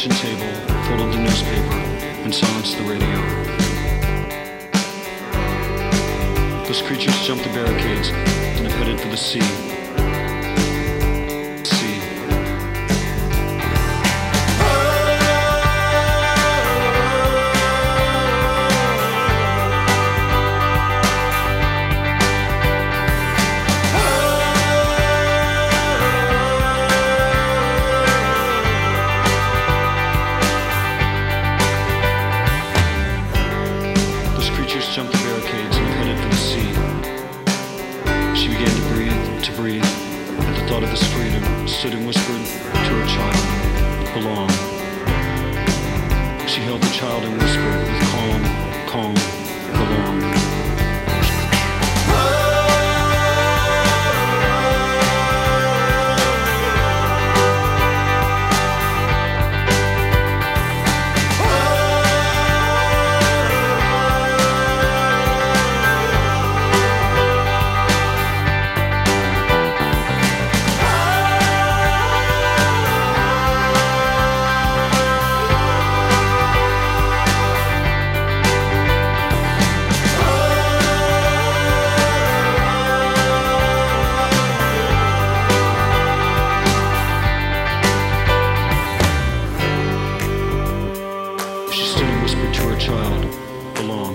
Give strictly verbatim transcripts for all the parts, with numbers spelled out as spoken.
kitchen table, folded the newspaper, and silenced the radio. Those creatures jumped the barricades and have headed for the sea. Sea. Jumped the barricades and headed for the sea. She began to breathe, to breathe, at the thought of this freedom, stood and whispered to her child, belong. She held the child and whispered with calm, calm, belong. To her child, belong.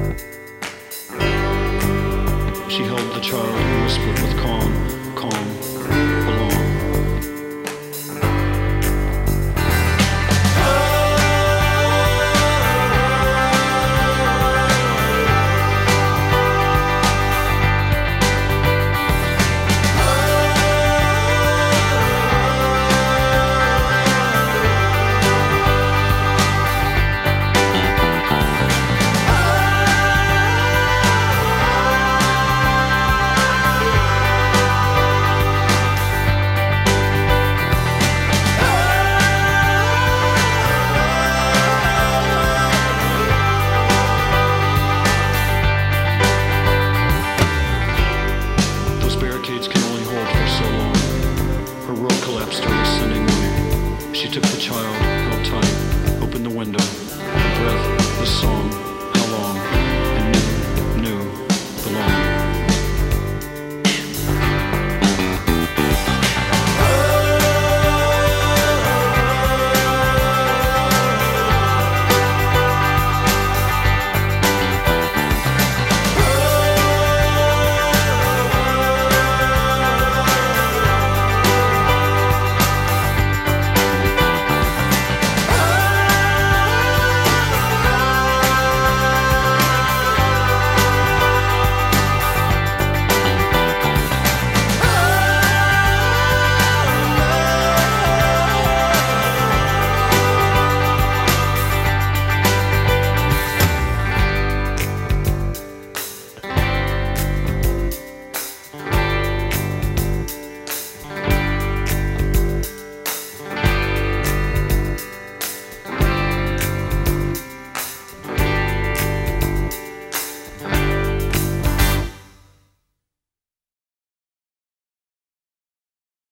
She held the child and whispered with calm, calm,